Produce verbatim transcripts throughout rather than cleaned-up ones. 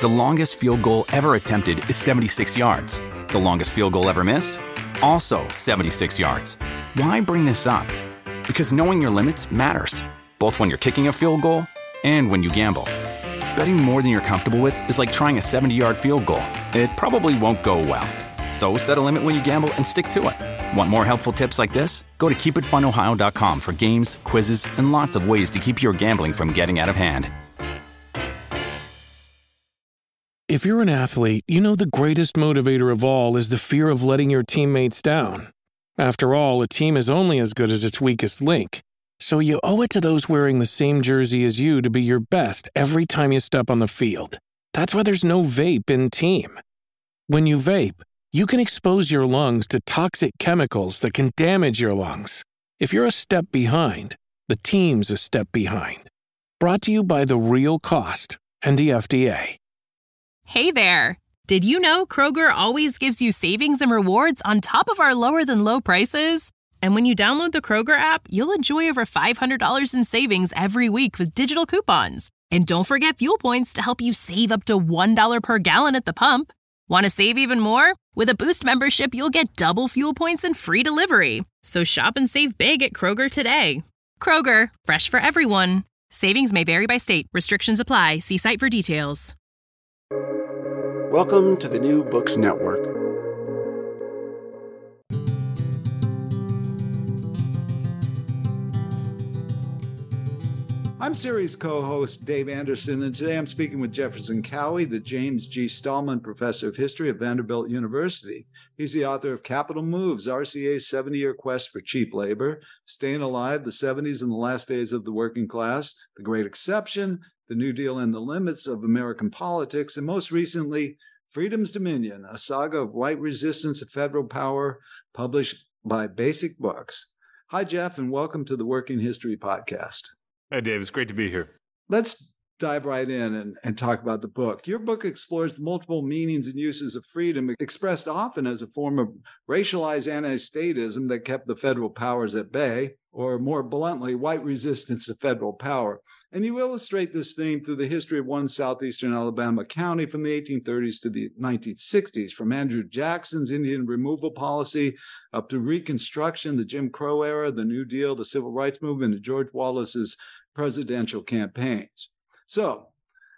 The longest field goal ever attempted is seventy-six yards. The longest field goal ever missed? Also seventy-six yards. Why bring this up? Because knowing your limits matters, both when you're kicking a field goal and when you gamble. Betting more than you're comfortable with is like trying a seventy-yard field goal. It probably won't go well. So set a limit when you gamble and stick to it. Want more helpful tips like this? Go to keep it fun ohio dot com for games, quizzes, and lots of ways to keep your gambling from getting out of hand. If you're an athlete, you know the greatest motivator of all is the fear of letting your teammates down. After all, a team is only as good as its weakest link. So you owe it to those wearing the same jersey as you to be your best every time you step on the field. That's why there's no vape in team. When you vape, you can expose your lungs to toxic chemicals that can damage your lungs. If you're a step behind, the team's a step behind. Brought to you by The Real Cost and the F D A. Hey there! Did you know Kroger always gives you savings and rewards on top of our lower-than-low prices? And when you download the Kroger app, you'll enjoy over five hundred dollars in savings every week with digital coupons. And don't forget fuel points to help you save up to one dollar per gallon at the pump. Want to save even more? With a Boost membership, you'll get double fuel points and free delivery. So shop and save big at Kroger today. Kroger, fresh for everyone. Savings may vary by state. Restrictions apply. See site for details. Welcome to the New Books Network. I'm series co-host Dave Anderson, and today I'm speaking with Jefferson Cowie, the James G. Stallman Professor of History at Vanderbilt University. He's the author of Capital Moves, R C A's seventy-year quest for cheap labor, Staying Alive, the seventies and the Last Days of the Working Class, The Great Exception, The New Deal and the Limits of American Politics, and most recently, Freedom's Dominion, a saga of white resistance to federal power, published by Basic Books. Hi, Jeff, and welcome to the Working History Podcast. Hi, Dave. It's great to be here. Let's dive right in and, and talk about the book. Your book explores the multiple meanings and uses of freedom, expressed often as a form of racialized anti-statism that kept the federal powers at bay, or more bluntly, white resistance to federal power. And you illustrate this theme through the history of one southeastern Alabama county from the eighteen thirties to the nineteen sixties, from Andrew Jackson's Indian removal policy up to Reconstruction, the Jim Crow era, the New Deal, the Civil Rights Movement, and George Wallace's presidential campaigns. So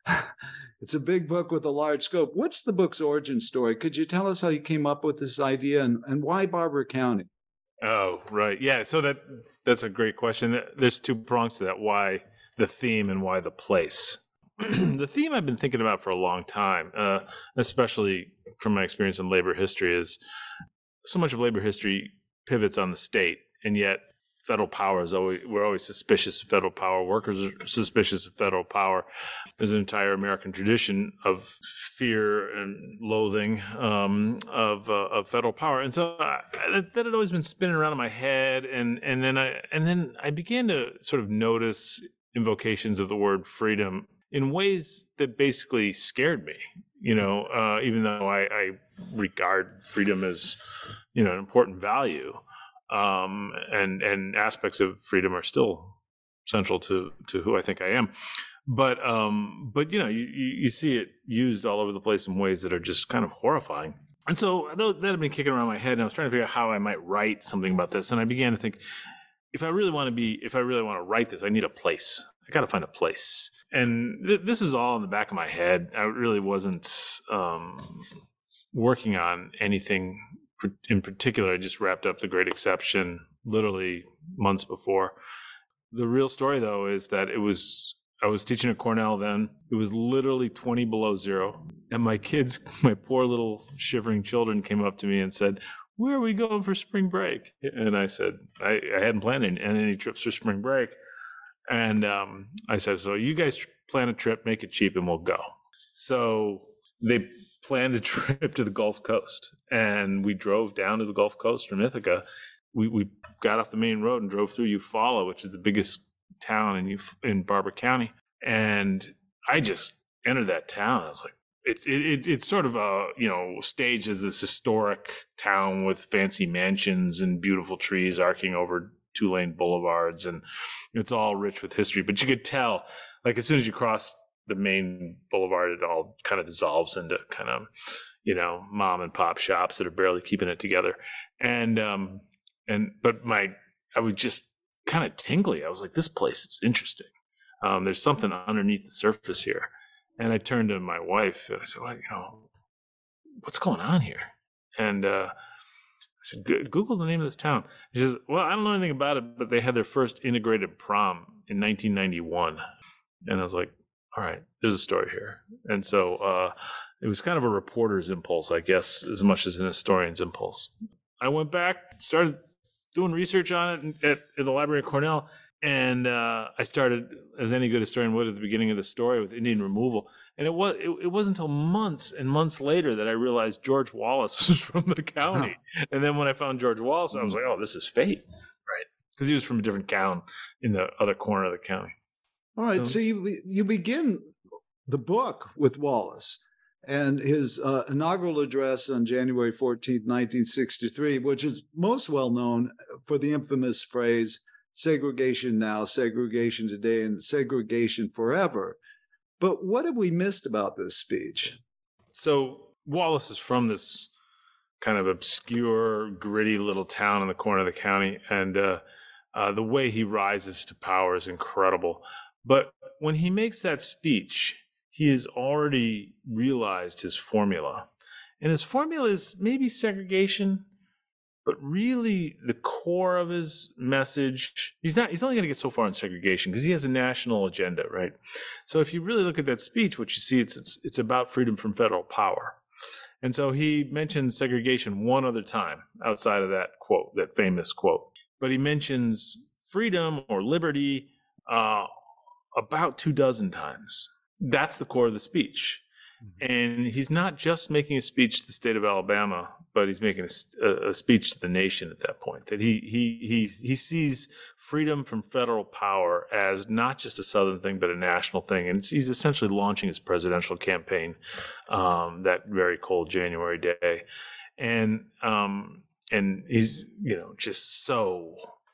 it's a big book with a large scope. What's the book's origin story? Could you tell us how you came up with this idea and, and why Barbour County? Oh, right. Yeah. So that that's a great question. There's two prongs to that. Why the theme and why the place? The theme I've been thinking about for a long time, uh, especially from my experience in labor history, is so much of labor history pivots on the state, and yet federal power is always, we're always suspicious of federal power. Workers are suspicious of federal power. There's an entire American tradition of fear and loathing um, of uh, of federal power, and so I, that, that had always been spinning around in my head. And and then I and then I began to sort of notice invocations of the word freedom in ways that basically scared me. You know, uh, even though I, I regard freedom as, you know, an important value. Um, and, and aspects of freedom are still central to, to who I think I am. But, um, but, you know, you, you see it used all over the place in ways that are just kind of horrifying. And so that had been kicking around my head, and I was trying to figure out how I might write something about this. And I began to think, if I really want to be, if I really want to write this, I need a place. I got to find a place. And th- this was all in the back of my head. I really wasn't, um, working on anything in particular. I just wrapped up The Great Exception literally months before. The real story, though, is that it was, I was teaching at Cornell then. It was literally twenty below zero. And my kids, my poor little shivering children came up to me and said, "Where are we going for spring break?" And I said, I, I hadn't planned any, any trips for spring break. And um, I said, "So you guys plan a trip, make it cheap, and we'll go." So they planned a trip to the Gulf Coast, and we drove down to the Gulf Coast from Ithaca. We we got off the main road and drove through Eufaula, which is the biggest town in Euf- in Barbour County. And I just entered that town. I was like, it's it, it, it's sort of a, you know, staged as this historic town with fancy mansions and beautiful trees arcing over two-lane boulevards, and it's all rich with history. But you could tell, like, as soon as you cross the main boulevard, it all kind of dissolves into kind of, you know, mom and pop shops that are barely keeping it together. And, um, and, but my, I would just kind of tingly. I was like, this place is interesting. Um, there's something underneath the surface here. And I turned to my wife and I said, well, you know, what's going on here? And, uh, I said, Google the name of this town. She says, well, I don't know anything about it, but they had their first integrated prom in nineteen ninety-one. And I was like, all right, there's a story here. And so uh, it was kind of a reporter's impulse, I guess, as much as an historian's impulse. I went back, started doing research on it at, at the Library of Cornell, and uh, I started, as any good historian would, at the beginning of the story with Indian removal. And it was it, it wasn't until months and months later that I realized George Wallace was from the county. And then when I found George Wallace, I was like, oh, this is fate, right? Because he was from a different town in the other corner of the county. All right, so, so you you begin the book with Wallace and his uh, inaugural address on January fourteenth, nineteen sixty-three, which is most well known for the infamous phrase, segregation now, segregation today, and segregation forever. But what have we missed about this speech? So Wallace is from this kind of obscure, gritty little town in the corner of the county, and uh, uh, the way he rises to power is incredible. But when he makes that speech, he has already realized his formula. And his formula is maybe segregation, but really the core of his message, he's not, he's only going to get so far in segregation because he has a national agenda, right? So if you really look at that speech, what you see, it's, it's, it's about freedom from federal power. And so he mentions segregation one other time outside of that quote, that famous quote. But he mentions freedom or liberty uh, about two dozen times. That's the core of the speech. Mm-hmm. And he's not just making a speech to the state of Alabama, but he's making a, a speech to the nation at that point. That he he he he sees freedom from federal power as not just a Southern thing, but a national thing. And he's essentially launching his presidential campaign um, that very cold January day. And um, and he's, you know, just so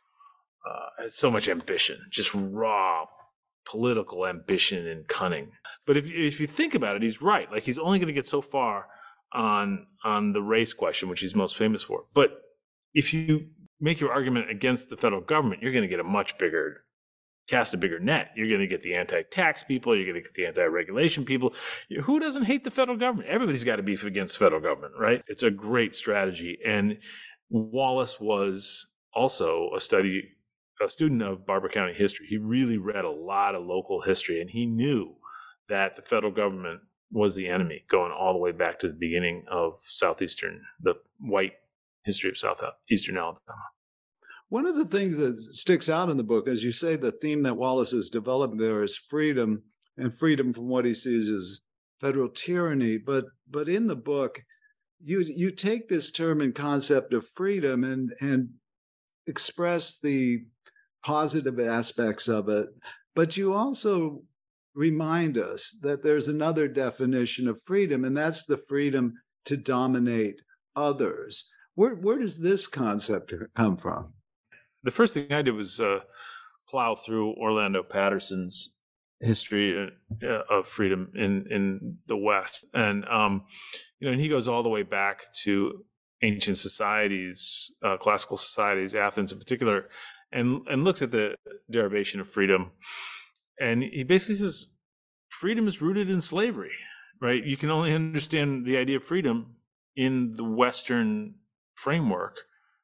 uh, so much ambition, just raw political ambition and cunning. But if if you think about it, he's right. Like, he's only going to get so far on on the race question, which he's most famous for. But if you make your argument against the federal government, you're going to get a much bigger, cast a bigger net. You're going to get the anti-tax people. You're going to get the anti-regulation people. Who doesn't hate the federal government? Everybody's got to beef against the federal government, right? It's a great strategy. And Wallace was also a study, a student of Barber County history. He really read a lot of local history, and he knew that the federal government was the enemy, going all the way back to the beginning of southeastern, the white history of southeastern Alabama. One of the things that sticks out in the book, as you say, the theme that Wallace has developed there is freedom, and freedom from what he sees as federal tyranny. But but in the book, you you take this term and concept of freedom and and express the positive aspects of it, but you also remind us that there's another definition of freedom, and that's the freedom to dominate others. Where where does this concept come from? The first thing I did was uh, plow through Orlando Patterson's history uh, of freedom in, in the West. And, um, you know, and he goes all the way back to ancient societies, uh, classical societies, Athens in particular, and, and looks at the derivation of freedom. And he basically says, freedom is rooted in slavery, right? You can only understand the idea of freedom in the Western framework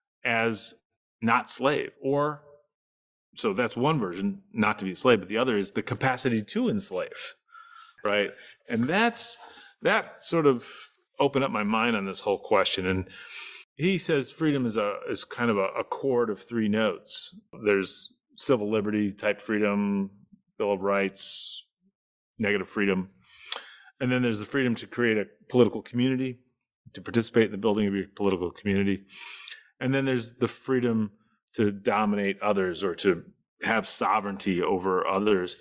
as not slave, or so that's one version, not to be a slave, but the other is the capacity to enslave, right? And that's that sort of opened up my mind on this whole question. And he says freedom is a is kind of a, a chord of three notes. There's civil liberty type freedom, Bill of Rights, negative freedom, and then there's the freedom to create a political community, to participate in the building of your political community. And then there's the freedom to dominate others or to have sovereignty over others.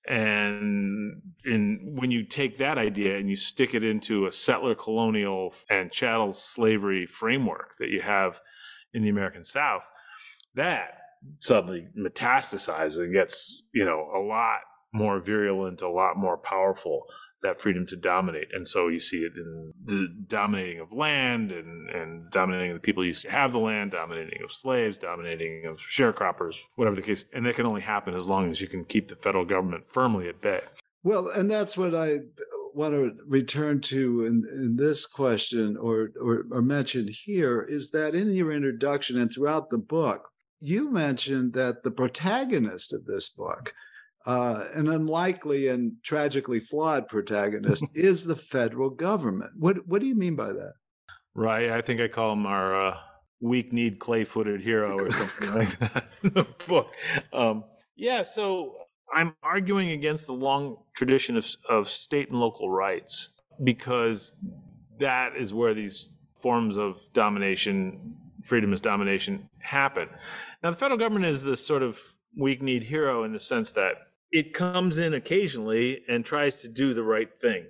And in, when you take that idea and you stick it into a settler colonial and chattel slavery framework that you have in the American South, that suddenly metastasizes and gets, you know, a lot more virulent, a lot more powerful, that freedom to dominate. And so you see it in the dominating of land and, and dominating of the people who used to have the land, dominating of slaves, dominating of sharecroppers, whatever the case. And that can only happen as long as you can keep the federal government firmly at bay. Well, and that's what I want to return to in, in this question or, or, or mention here is that in your introduction and throughout the book, you mentioned that the protagonist of this book, Uh, an unlikely and tragically flawed protagonist, is the federal government. What what do you mean by that? Right. I think I call him our uh, weak-kneed, clay-footed hero or something like that in the book. Um, yeah, so I'm arguing against the long tradition of, of state and local rights because that is where these forms of domination, freedom as domination, happen. Now, the federal government is this sort of weak-kneed hero in the sense that it comes in occasionally and tries to do the right thing,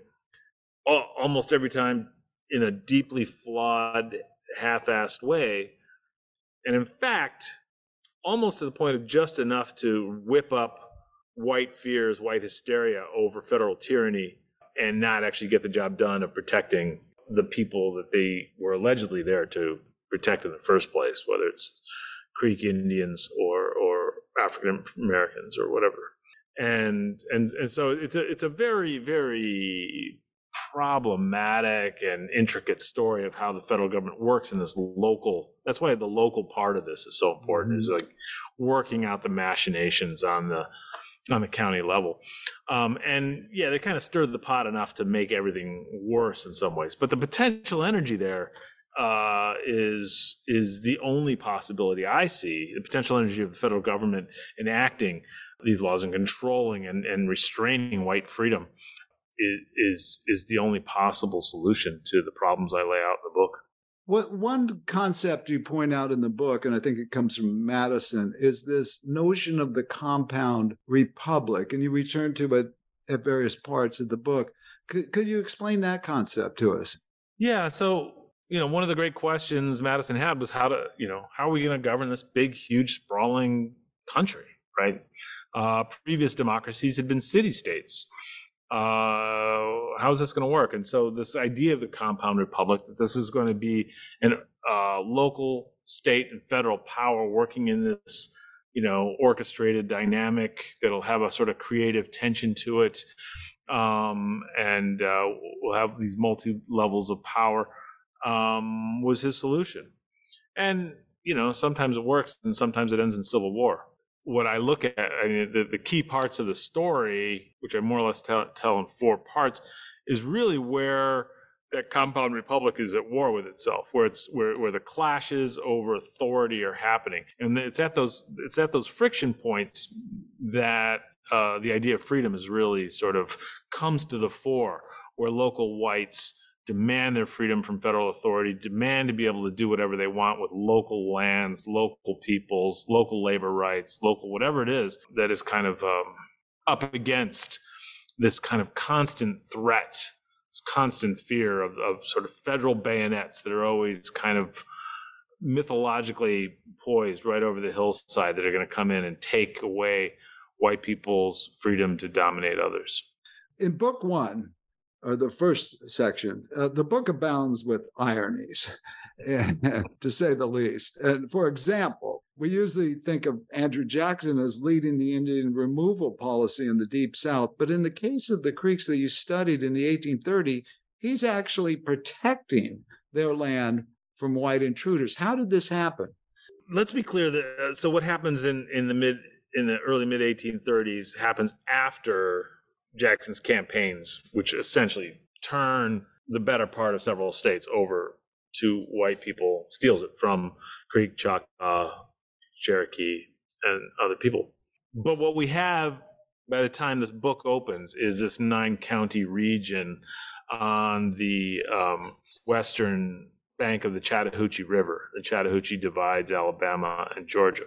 almost every time in a deeply flawed, half-assed way. And in fact, almost to the point of just enough to whip up white fears, white hysteria over federal tyranny and not actually get the job done of protecting the people that they were allegedly there to protect in the first place, whether it's Creek Indians or, or African Americans or whatever. And and and so it's a it's a very, very problematic and intricate story of how the federal government works in this local. That's why the local part of this is so important, mm-hmm. is like working out the machinations on the on the county level. Um, and yeah, they kind of stirred the pot enough to make everything worse in some ways. But the potential energy there uh, is is the only possibility I see. The potential energy of the federal government enacting these laws and controlling and, and restraining white freedom is, is is the only possible solution to the problems I lay out in the book. What one concept you point out in the book, and I think it comes from Madison, is this notion of the compound republic, and you return to it at various parts of the book. Could, could you explain that concept to us? Yeah, so you know, one of the great questions Madison had was how to, you know, how are we going to govern this big, huge, sprawling country, right? Uh, previous democracies had been city-states. Uh, how is this going to work? And so this idea of the compound republic, that this is going to be an uh, local, state, and federal power working in this, you know, orchestrated dynamic that'll have a sort of creative tension to it, um, and uh, we'll have these multi-levels of power, um, was his solution. And, you know, sometimes it works and sometimes it ends in civil war. What I look at, I mean, the, the key parts of the story, which I more or less tell, tell in four parts, is really where that compound republic is at war with itself, where it's where, where the clashes over authority are happening, and it's at those it's at those friction points that uh, the idea of freedom is really sort of comes to the fore, where local whites demand their freedom from federal authority, demand to be able to do whatever they want with local lands, local peoples, local labor rights, local whatever it is that is kind of um, up against this kind of constant threat, this constant fear of, of sort of federal bayonets that are always kind of mythologically poised right over the hillside that are going to come in and take away white people's freedom to dominate others. In book one, or the first section, uh, the book abounds with ironies, to say the least. And for example, we usually think of Andrew Jackson as leading the Indian removal policy in the Deep South, but in the case of the Creeks that you studied in the eighteen thirties, he's actually protecting their land from white intruders. How did this happen? Let's be clear. That, uh, so what happens in, in the mid in the early mid eighteen thirties happens after Jackson's campaigns, which essentially turn the better part of several states over to white people, steals it from Creek, Choctaw, Cherokee, and other people. But what we have by the time this book opens is this nine county region on the um, western bank of the Chattahoochee River. The Chattahoochee divides Alabama and Georgia.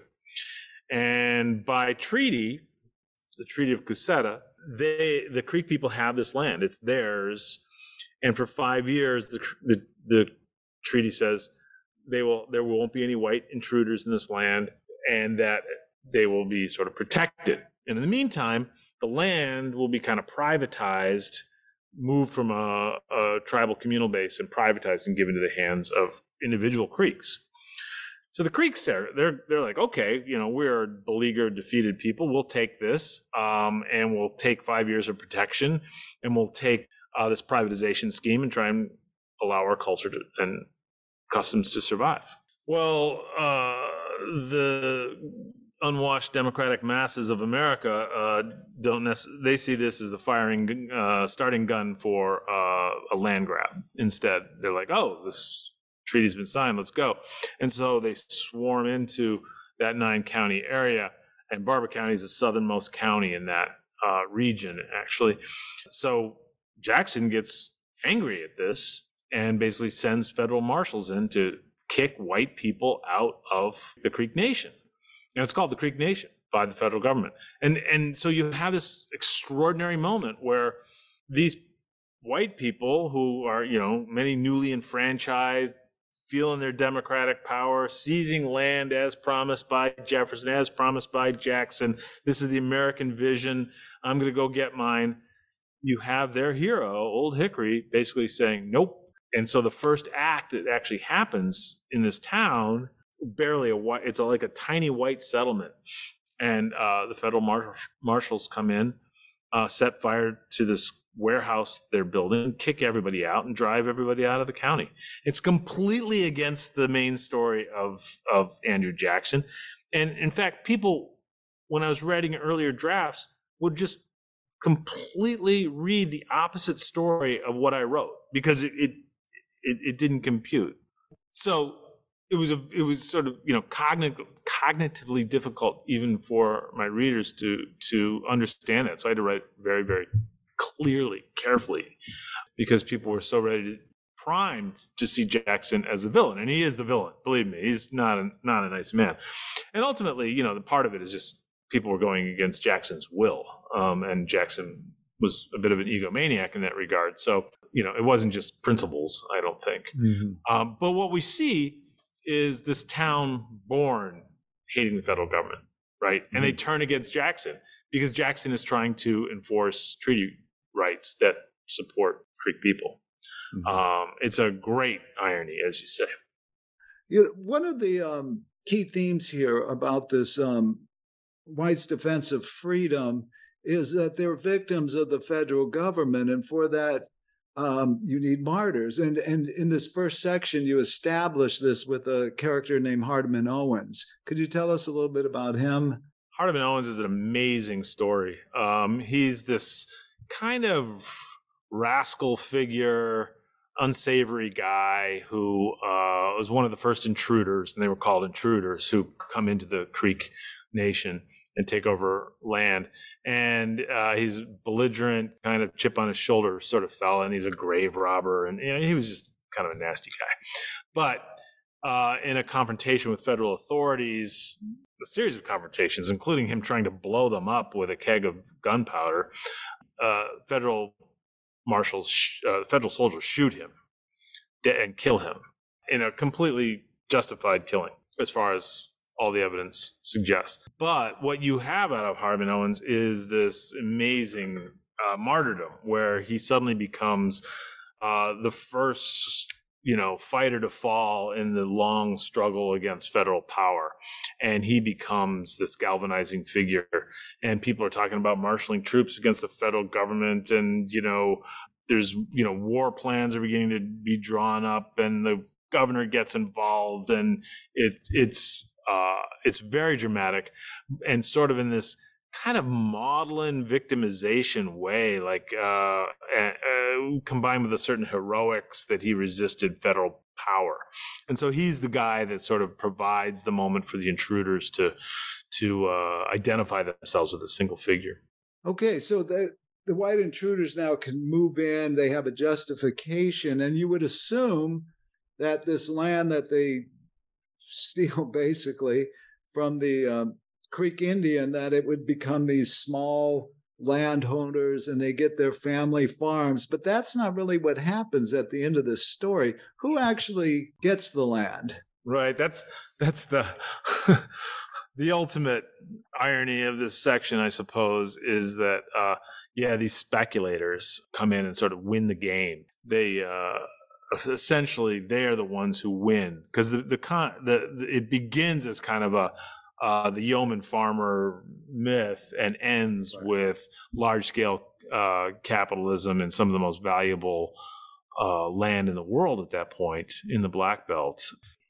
And by treaty, the Treaty of Cusseta, they the Creek people have this land. It's theirs. And for five years, the, the the treaty says they will there won't be any white intruders in this land, and that they will be sort of protected. And in the meantime, the land will be kind of privatized, moved from a, a tribal communal base and privatized and given to the hands of individual Creeks. So the Creeks are, they're, they're like, okay, you know, we're beleaguered, defeated people. We'll take this um, and we'll take five years of protection and we'll take uh, this privatization scheme and try and allow our culture to, and customs to survive. Well, uh, the unwashed democratic masses of America uh, don't necessarily, they see this as the firing, uh, starting gun for uh, a land grab. Instead, they're like, oh, this treaty's been signed, let's go. And so they swarm into that nine county area, and Barber County is the southernmost county in that uh, region, actually. So Jackson gets angry at this and basically sends federal marshals in to kick white people out of the Creek Nation. And it's called the Creek Nation by the federal government. And, and so you have this extraordinary moment where these white people who are, you know, many newly enfranchised, feeling their democratic power, seizing land as promised by Jefferson, as promised by Jackson. This is the American vision. I'm going to go get mine. You have their hero, Old Hickory, basically saying, nope. And so the first act that actually happens in this town, barely a white, it's a, like a tiny white settlement. And uh, the federal mar- marshals come in, uh, set fire to this warehouse they're building, kick everybody out and drive everybody out of the county. It's completely against the main story of, of Andrew Jackson. And in fact, people, when I was writing earlier drafts, would just completely read the opposite story of what I wrote because it, it, it, it didn't compute. So it was a, it was sort of, you know, cognitive, cognitively difficult even for my readers to, to understand that. So I had to write very, very clearly, carefully, because people were so ready to primed to see Jackson as the villain, and he is the villain. Believe me, he's not a, not a nice man. And ultimately, you know, the part of it is just people were going against Jackson's will, um, and Jackson was a bit of an egomaniac in that regard. So, you know, it wasn't just principles, I don't think. Mm-hmm. Um, but what we see is this town born hating the federal government, right? Mm-hmm. And they turn against Jackson because Jackson is trying to enforce treaty rights that support Creek people. Mm-hmm. Um, it's a great irony, as you say. You know, one of the um, key themes here about this um, whites' defense of freedom is that they're victims of the federal government, and for that, um, you need martyrs. And and in this first section, you establish this with a character named Hardeman Owens. Could you tell us a little bit about him? Hardeman Owens is an amazing story. Um, he's this kind of rascal figure, unsavory guy who uh, was one of the first intruders, and they were called intruders, who come into the Creek Nation and take over land. And uh, he's belligerent, kind of chip on his shoulder sort of fella, and he's a grave robber, and you know, he was just kind of a nasty guy. But uh, in a confrontation with federal authorities, a series of confrontations, including him trying to blow them up with a keg of gunpowder, uh, federal marshals, sh- uh, federal soldiers shoot him de- and kill him in a completely justified killing, as far as all the evidence suggests. But what you have out of Hardeman Owens is this amazing uh, martyrdom, where he suddenly becomes uh, the first, you know, fighter to fall in the long struggle against federal power. And he becomes this galvanizing figure. And people are talking about marshaling troops against the federal government. And, you know, there's, you know, war plans are beginning to be drawn up, and the governor gets involved. And it, it's, uh, it's very dramatic, and sort of in this kind of maudlin victimization way, like uh, uh, combined with a certain heroics that he resisted federal power. And so he's the guy that sort of provides the moment for the intruders to to uh, identify themselves with a single figure. Okay, so the, the white intruders now can move in, they have a justification, and you would assume that this land that they steal basically from the um, Creek Indian, that it would become these small landowners and they get their family farms. But that's not really what happens at the end of this story. Who actually gets the land? Right. That's that's the the ultimate irony of this section, I suppose, is that, uh, yeah, these speculators come in and sort of win the game. They uh, essentially they are the ones who win because the the, con- the the it begins as kind of a uh, the yeoman farmer myth and ends right. with large scale uh, capitalism and some of the most valuable uh, land in the world at that point in the Black Belt.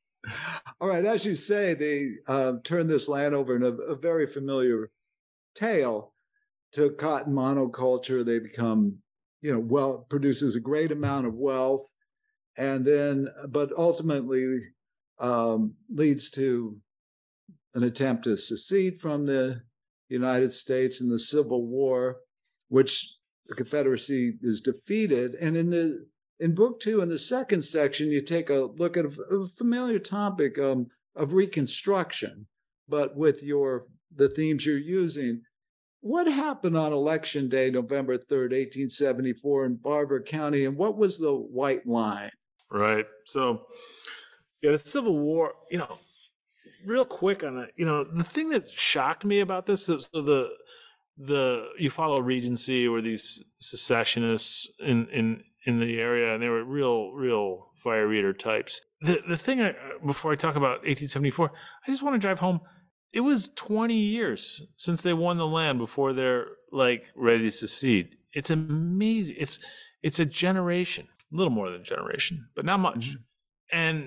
All right, as you say, they uh, turned this land over in a, a very familiar tale to cotton monoculture. They become, you know, well, produces a great amount of wealth, and then, but ultimately um, leads to an attempt to secede from the United States in the Civil War, which the Confederacy is defeated. And in the in book two, in the second section, you take a look at a, a familiar topic um, of Reconstruction, but with your the themes you're using. What happened on Election Day, November third, eighteen seventy-four, in Barbour County, and what was the white line? Right. So, yeah, the Civil War, you know, real quick on it, you know, the thing that shocked me about this is so the the you follow Regency or these secessionists in in in the area, and they were real real fire reader types. The the thing I, before I talk about eighteen seventy-four, I just want to drive home. It was twenty years since they won the land before they're like ready to secede. It's amazing. It's it's a generation, a little more than a generation, but not much. Mm-hmm. And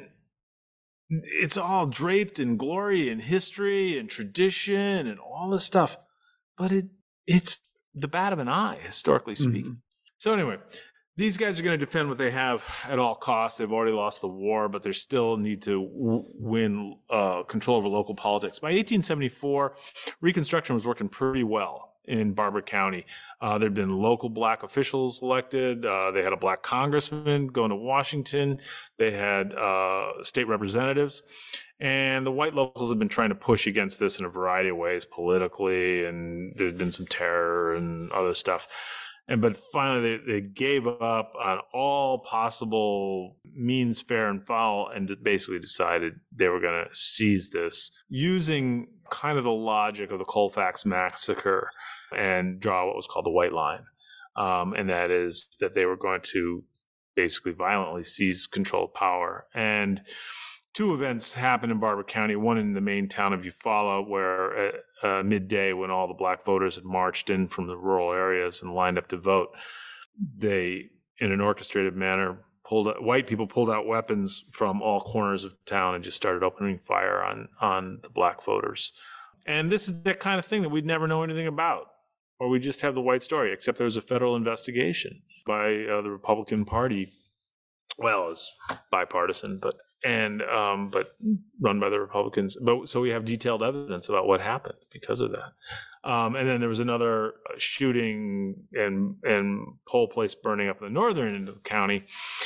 it's all draped in glory and history and tradition and all this stuff. But it it's the bat of an eye, historically speaking. Mm-hmm. So anyway, these guys are going to defend what they have at all costs. They've already lost the war, but they still need to w- win uh, control over local politics. By eighteen seventy-four, Reconstruction was working pretty well in Barbour County. Uh, there had been local black officials elected. Uh, they had a black congressman going to Washington. They had uh, state representatives. And the white locals have been trying to push against this in a variety of ways politically, and there had been some terror and other stuff. And but finally, they, they gave up on all possible means, fair and foul, and basically decided they were going to seize this using kind of the logic of the Colfax Massacre and draw what was called the White Line. Um, and that is that they were going to basically violently seize control of power. And two events happened in Barbour County, one in the main town of Eufaula, where at uh, midday, when all the black voters had marched in from the rural areas and lined up to vote, they, in an orchestrated manner, pulled out, white people pulled out weapons from all corners of town and just started opening fire on, on the black voters. And this is that kind of thing that we'd never know anything about, or we just have the white story, except there was a federal investigation by uh, the Republican Party. Well, it was bipartisan, but and um, but run by the Republicans. But so we have detailed evidence about what happened because of that. Um, and then there was another shooting and and poll place burning up in the northern end of the county,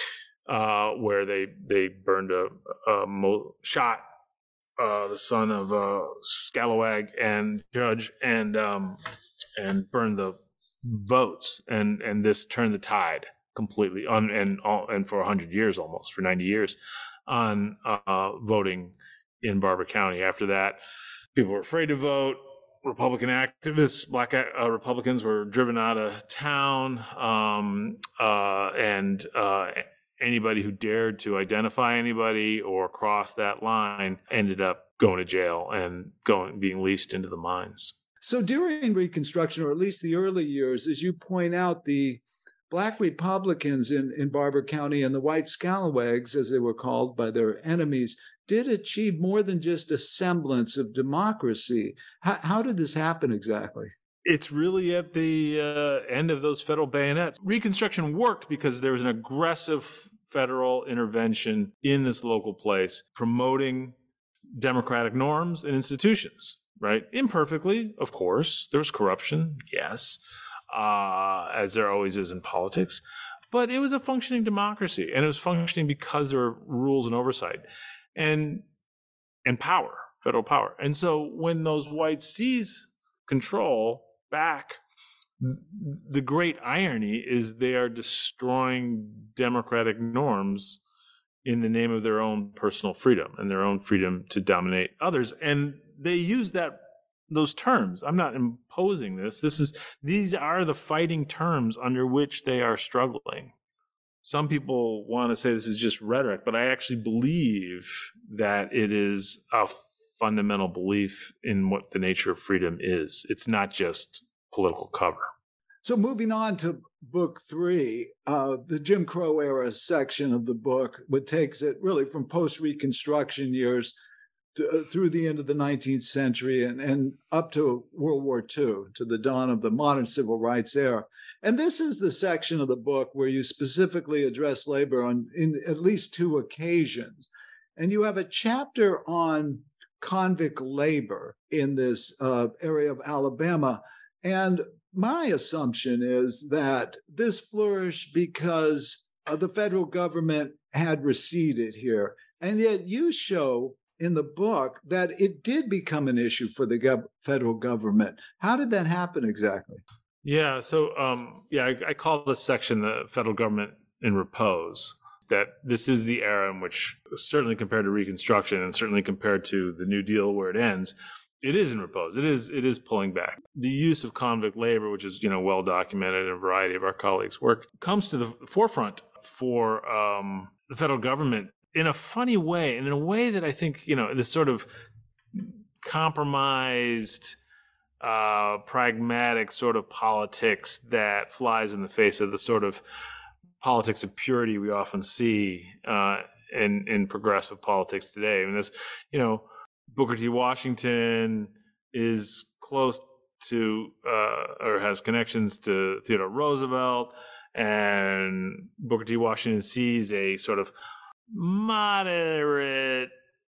uh, where they they burned a, a mo- shot uh, the son of uh, Scalawag and Judge and um, and burned the votes, and and this turned the tide completely on and and for a hundred years, almost for ninety years, on uh, voting in Barbour County. After that, people were afraid to vote. Republican activists, black uh, Republicans, were driven out of town, um, uh, and uh, anybody who dared to identify anybody or cross that line ended up going to jail and going being leased into the mines. So during Reconstruction, or at least the early years, as you point out, the Black Republicans in, in Barbour County and the white scalawags, as they were called by their enemies, did achieve more than just a semblance of democracy. How, how did this happen exactly? It's really at the uh, end of those federal bayonets. Reconstruction worked because there was an aggressive federal intervention in this local place, promoting democratic norms and institutions, right? Imperfectly, of course. There was corruption, yes. Uh, as there always is in politics, but it was a functioning democracy, and it was functioning because there were rules and oversight, and and power, federal power. And so when those whites seize control back, the great irony is they are destroying democratic norms in the name of their own personal freedom and their own freedom to dominate others. And they use that those terms. I'm not imposing this. This is these are the fighting terms under which they are struggling. Some people want to say this is just rhetoric, but I actually believe that it is a fundamental belief in what the nature of freedom is. It's not just political cover. So moving on to book three, uh, the Jim Crow era section of the book, which takes it really from post-Reconstruction years to, uh, through the end of the nineteenth century and, and up to World War Two, to the dawn of the modern civil rights era. And this is the section of the book where you specifically address labor on in at least two occasions. And you have a chapter on convict labor in this uh, area of Alabama. And my assumption is that this flourished because uh, the federal government had receded here. And yet you show in the book that it did become an issue for the gov- federal government. How did that happen exactly? Yeah, so um, yeah, I, I call this section the federal government in repose. That this is the era in which, certainly compared to Reconstruction and certainly compared to the New Deal where it ends, it is in repose. It is it is pulling back. The use of convict labor, which is you know well documented in a variety of our colleagues' work, comes to the forefront for um, the federal government in a funny way, and in a way that I think you know this sort of compromised, uh, pragmatic sort of politics that flies in the face of the sort of politics of purity we often see uh, in in progressive politics today. I mean, this, you know, Booker T. Washington is close to uh, or has connections to Theodore Roosevelt, and Booker T. Washington sees a sort of moderate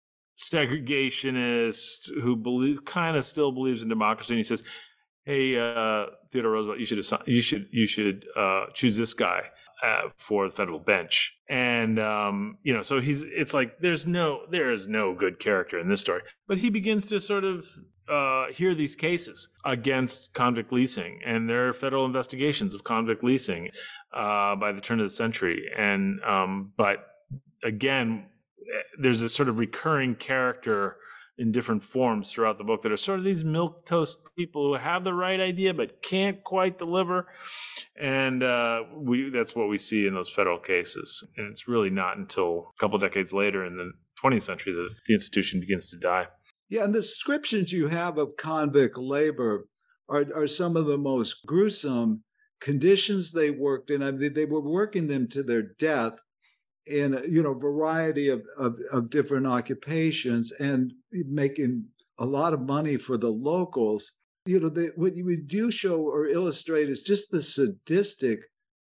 segregationist who believes, kind of still believes in democracy, and he says, "Hey, uh, Theodore Roosevelt, you should assign, you should you should uh, choose this guy uh, for the federal bench." And um, you know, so he's it's like there's no there is no good character in this story, but he begins to sort of uh, hear these cases against convict leasing, and there are federal investigations of convict leasing uh, by the turn of the century, and um, but again, there's a sort of recurring character in different forms throughout the book that are sort of these milquetoast people who have the right idea but can't quite deliver. And uh, we that's what we see in those federal cases. And it's really not until a couple decades later in the twentieth century that the institution begins to die. Yeah, and the descriptions you have of convict labor are, are some of the most gruesome conditions they worked in. I mean, they were working them to their death in a, you know, variety of, of, of different occupations and making a lot of money for the locals. You know, they, what you do show or illustrate is just the sadistic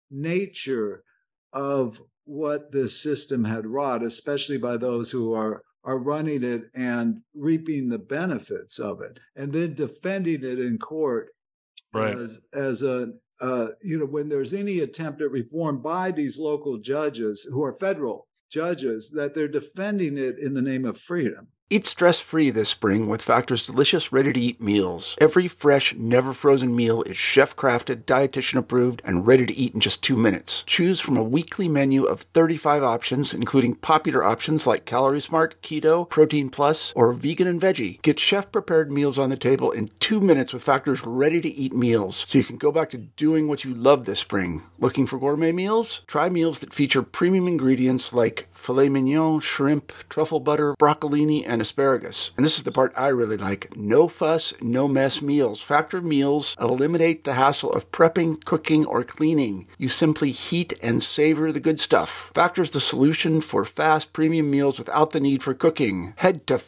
nature of what the system had wrought, especially by those who are, are running it and reaping the benefits of it, and then defending it in court right. as, as a Uh, you know, when there's any attempt at reform by these local judges who are federal judges, that they're defending it in the name of freedom. Eat stress-free this spring with Factor's delicious, ready-to-eat meals. Every fresh, never-frozen meal is chef-crafted, dietitian-approved, and ready to eat in just two minutes. Choose from a weekly menu of thirty-five options, including popular options like Calorie Smart, Keto, Protein Plus, or Vegan and Veggie. Get chef-prepared meals on the table in two minutes with Factor's ready-to-eat meals, so you can go back to doing what you love this spring. Looking for gourmet meals? Try meals that feature premium ingredients like filet mignon, shrimp, truffle butter, broccolini, and asparagus. And this is the part I really like. No fuss, no mess meals. Factor meals eliminate the hassle of prepping, cooking, or cleaning. You simply heat and savor the good stuff. Factor's the solution for fast premium meals without the need for cooking. Head to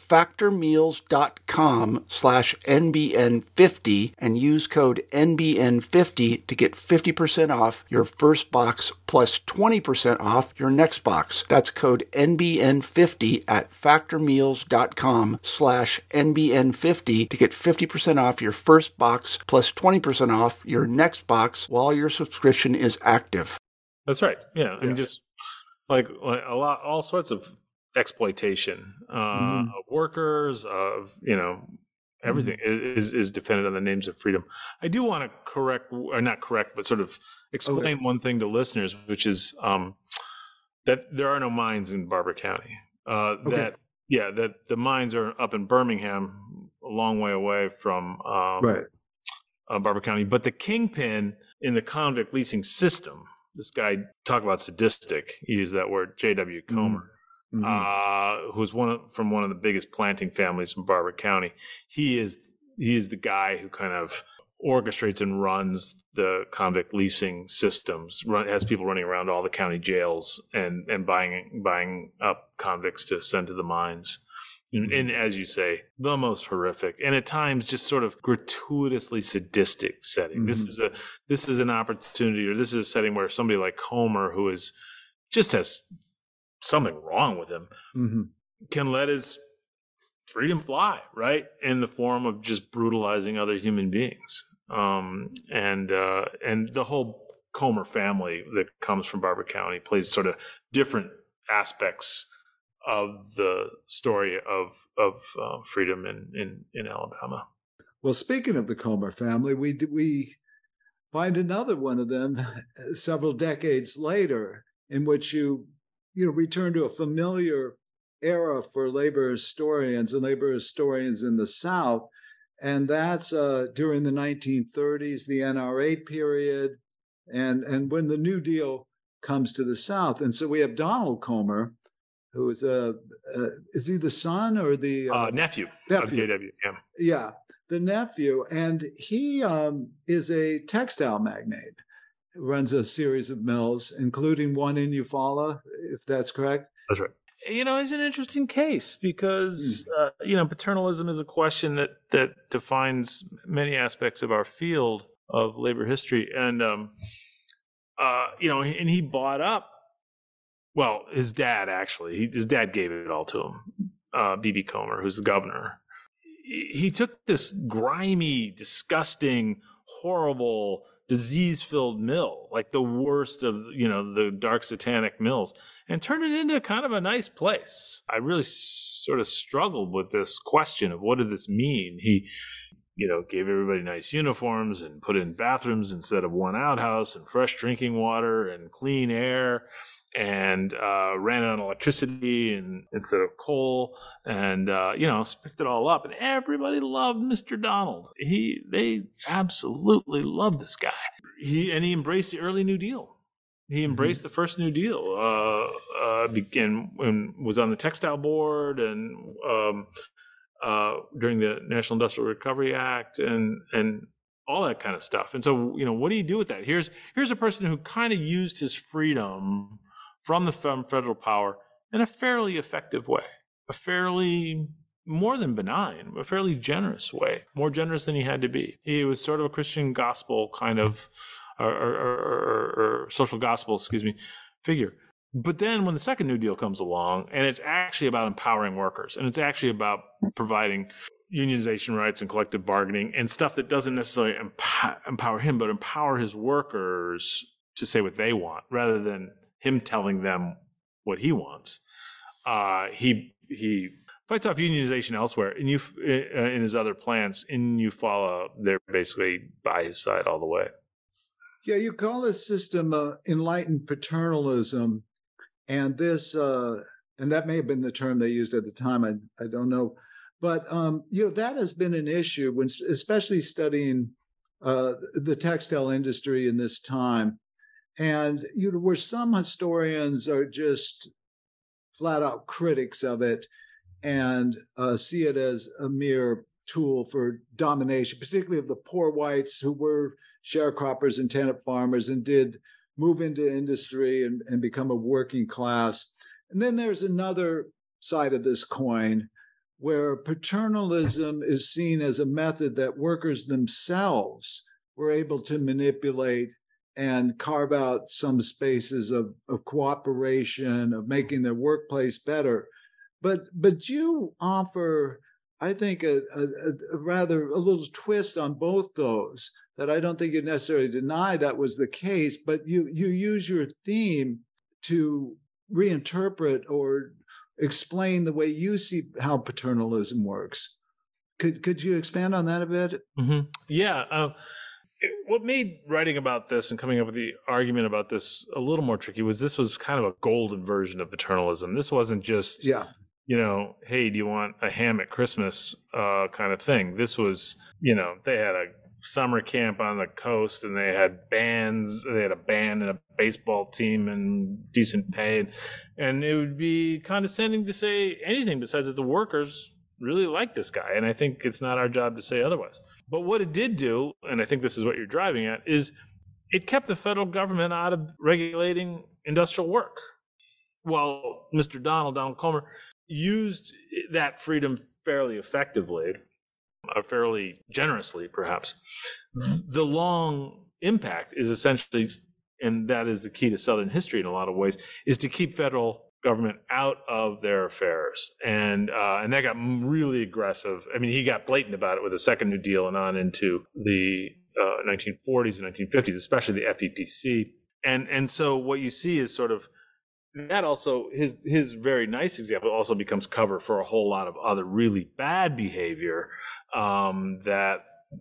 factormeals.com slash NBN50 and use code N B N fifty to get fifty percent off your first box plus twenty percent off your next box. That's code N B N fifty at factormeals.com slash N B N fifty to get fifty percent off your first box plus twenty percent off your next box while your subscription is active. That's right. Yeah. I mean, just like, like a lot, all sorts of exploitation uh, mm-hmm. of workers, of, you know, everything mm-hmm. is, is defended on the names of freedom. I do want to correct, or not correct, but sort of explain okay. one thing to listeners, which is um, that there are no mines in Barber County. Uh, okay. That Yeah, that the mines are up in Birmingham, a long way away from um, right. uh, Barber County. But the kingpin in the convict leasing system, this guy, talk about sadistic, he used that word, J W Comer, mm-hmm. uh, who's one of, from one of the biggest planting families in Barber County. He is he is the guy who kind of orchestrates and runs the convict leasing systems, run, has people running around all the county jails and, and buying buying up convicts to send to the mines. And, and as you say, the most horrific and at times just sort of gratuitously sadistic setting. Mm-hmm. This is a this is an opportunity, or this is a setting where somebody like Comer, who is just has something wrong with him, mm-hmm. can let his freedom fly, right, in the form of just brutalizing other human beings. Um, and uh, and the whole Comer family that comes from Barber County plays sort of different aspects of the story of of uh, freedom in, in in Alabama. Well, speaking of the Comer family, we we find another one of them several decades later, in which you you know return to a familiar era for labor historians and labor historians in the South. And that's uh, during the nineteen thirties, the N R A period, and, and when the New Deal comes to the South. And so we have Donald Comer, who is a, uh, is he the son or the? Uh, uh, nephew, nephew of J W, yeah. Yeah, the nephew. And he um, is a textile magnate, runs a series of mills, including one in Eufaula, if that's correct. That's right. You know, it's an interesting case because, mm. uh, you know, paternalism is a question that, that defines many aspects of our field of labor history. And, um, uh, you know, and he bought up, well, his dad, actually, he, his dad gave it all to him, uh, B B Comer, who's the governor. He, he took this grimy, disgusting, horrible, disease-filled mill, like the worst of, you know, the dark satanic mills, and turned it into kind of a nice place. I really sort of struggled with this question of what did this mean? He, you know, gave everybody nice uniforms and put in bathrooms instead of one outhouse and fresh drinking water and clean air, and uh, ran on electricity and instead of coal, and uh, you know, spiffed it all up, and everybody loved Mister Donald. He, they absolutely loved this guy. He and he embraced the early New Deal. He embraced mm-hmm. the first New Deal. Uh, uh, began and was on the textile board and um, uh, during the National Industrial Recovery Act and and all that kind of stuff. And so, you know, what do you do with that? Here's here's a person who kind of used his freedom from the federal power in a fairly effective way, a fairly more than benign, a fairly generous way, more generous than he had to be. He was sort of a Christian gospel kind of, or, or, or, or social gospel, excuse me, figure. But then when the second New Deal comes along, and it's actually about empowering workers, and it's actually about providing unionization rights and collective bargaining and stuff that doesn't necessarily empower, empower him, but empower his workers to say what they want, rather than him telling them what he wants. Uh, he he fights off unionization elsewhere. In, you, in his other plants, in Eufaula, they're basically by his side all the way. Yeah, you call this system uh, enlightened paternalism, and this, uh, and that may have been the term they used at the time. I I don't know, but um, you know that has been an issue when, especially studying uh, the textile industry in this time. And you know, where some historians are just flat out critics of it and uh, see it as a mere tool for domination, particularly of the poor whites who were sharecroppers and tenant farmers and did move into industry and, and become a working class. And then there's another side of this coin where paternalism is seen as a method that workers themselves were able to manipulate and carve out some spaces of, of cooperation, of making their workplace better. But but you offer, I think, a, a, a rather a little twist on both those that I don't think you necessarily deny that was the case, but you you use your theme to reinterpret or explain the way you see how paternalism works. Could could you expand on that a bit? Mm-hmm. Yeah. Uh, what made writing about this and coming up with the argument about this a little more tricky was this was kind of a golden version of paternalism. This wasn't just yeah. you know, hey, do you want a ham at Christmas uh, kind of thing. This was, you know, they had a summer camp on the coast and they had bands. They had a band and a baseball team and decent pay. And, and it would be condescending to say anything besides that the workers really like this guy. And I think it's not our job to say otherwise. But what it did do, and I think this is what you're driving at, is it kept the federal government out of regulating industrial work. Well, Mister Donald, Donald Comer, used that freedom fairly effectively, or fairly generously, perhaps. The long impact is essentially, and that is the key to Southern history in a lot of ways, is to keep federal government out of their affairs. And uh, and that got really aggressive. I mean, he got blatant about it with the Second New Deal and on into the uh, nineteen forties and nineteen fifties, especially the F E P C. And and so what you see is sort of that also, his his very nice example also becomes cover for a whole lot of other really bad behavior um, that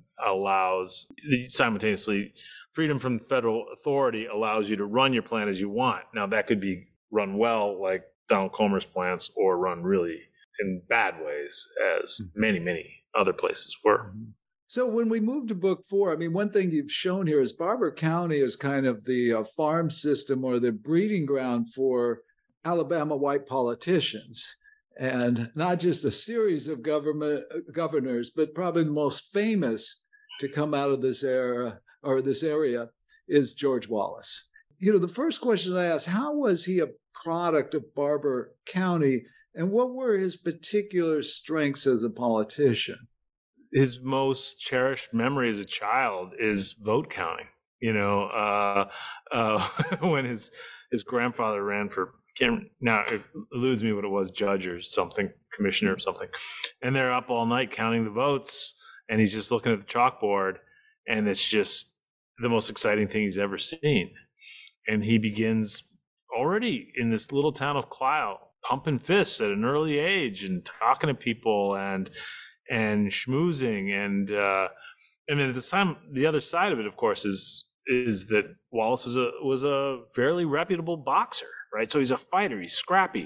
allows, simultaneously, freedom from federal authority allows you to run your plan as you want. Now, that could be run well, like Donald Comer's plants, or run really in bad ways, as many, many other places were. So when we move to book four, I mean, one thing you've shown here is Barbour County is kind of the uh, farm system or the breeding ground for Alabama white politicians. And not just a series of government governors, but probably the most famous to come out of this era or this area is George Wallace. You know, the first question I asked, how was he a product of Barbour County, and what were his particular strengths as a politician? His most cherished memory as a child is vote counting. You know, uh, uh, when his his grandfather ran for, can't, now it eludes me what it was, judge or something, commissioner or something, and they're up all night counting the votes, and he's just looking at the chalkboard, and it's just the most exciting thing he's ever seen. And he begins already in this little town of Clio, pumping fists at an early age and talking to people and and schmoozing. And uh, and then at the time, the other side of it, of course, is is that Wallace was a was a fairly reputable boxer, right? So he's a fighter, he's scrappy,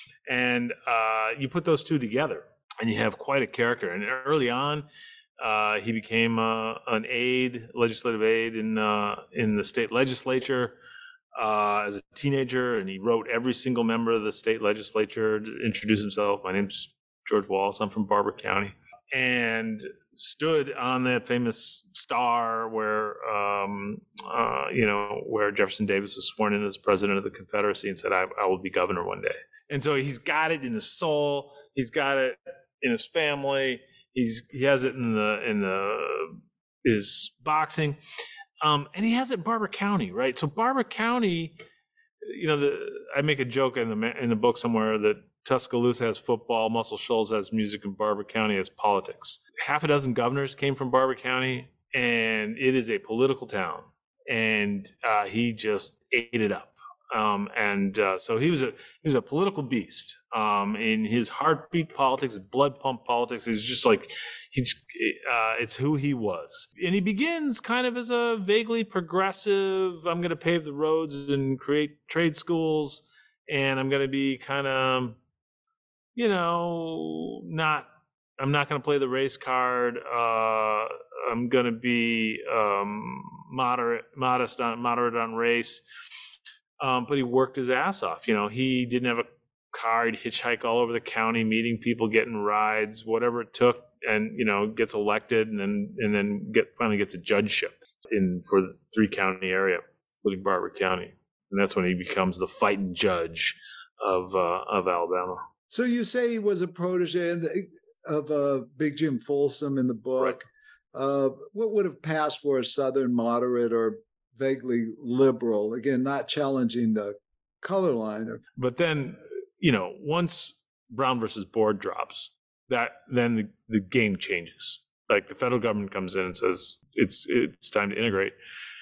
and uh, you put those two together, and you have quite a character. And early on, uh, he became uh, an aide, legislative aide in uh, in the state legislature. Uh, as a teenager, and he wrote every single member of the state legislature to introduce himself. My name's George Wallace. I'm from Barbour County, and stood on that famous star where, um, uh, you know, where Jefferson Davis was sworn in as president of the Confederacy and said, I, I will be governor one day. And so he's got it in his soul. He's got it in his family. He's, he has it in the, in the, his boxing. Um, and he has it in Barbour County, right? So Barbour County, you know, the, I make a joke in the in the book somewhere that Tuscaloosa has football, Muscle Shoals has music, and Barbour County has politics. Half a dozen governors came from Barbour County, and it is a political town. And uh, he just ate it up. Um, and uh, so he was a he was a political beast. Um, in his heartbeat politics, blood pump politics, he's just like he. Uh, it's who he was. And he begins kind of as a vaguely progressive. I'm going to pave the roads and create trade schools, and I'm going to be kind of, you know, not. I'm not going to play the race card. Uh, I'm going to be um, moderate, modest on moderate on race. Um, but he worked his ass off. You know, he didn't have a car. He'd hitchhike all over the county, meeting people, getting rides, whatever it took, and, you know, gets elected and then and then get finally gets a judgeship in for the three county area, including Barbour County. And that's when he becomes the fighting judge of uh, of Alabama. So you say he was a protege of uh, Big Jim Folsom in the book. Right. Uh, what would have passed for a Southern moderate or vaguely liberal, again, not challenging the color line? But then, you know, once Brown versus Board drops, that then the, the game changes. Like the federal government comes in and says it's it's time to integrate,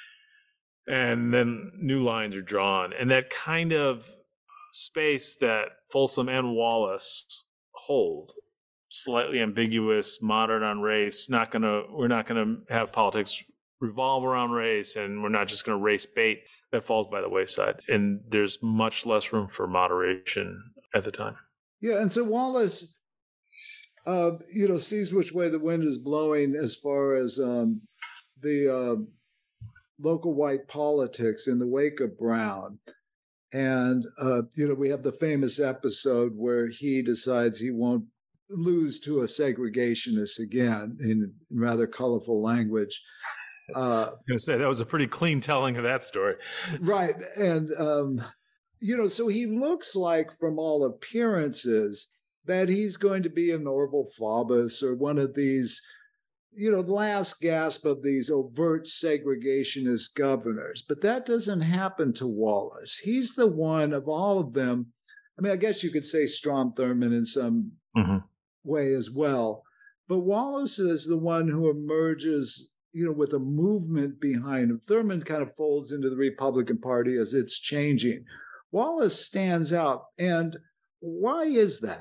and then new lines are drawn, and that kind of space that Folsom and Wallace hold, slightly ambiguous, moderate on race, not gonna we're not gonna have politics revolve around race, and we're not just going to race bait, that falls by the wayside. And there's much less room for moderation at the time. Yeah, and so Wallace, uh, you know, sees which way the wind is blowing as far as um, the uh, local white politics in the wake of Brown. And, uh, you know, we have the famous episode where he decides he won't lose to a segregationist again in, in rather colorful language. Uh, I was going to say that was a pretty clean telling of that story. Right. And, um, you know, so he looks like, from all appearances, that he's going to be an Orval Faubus or one of these, you know, the last gasp of these overt segregationist governors. But that doesn't happen to Wallace. He's the one of all of them. I mean, I guess you could say Strom Thurmond in some mm-hmm. way as well. But Wallace is the one who emerges, you know, with a movement behind him. Thurmond kind of folds into the Republican Party as it's changing. Wallace stands out. And why is that?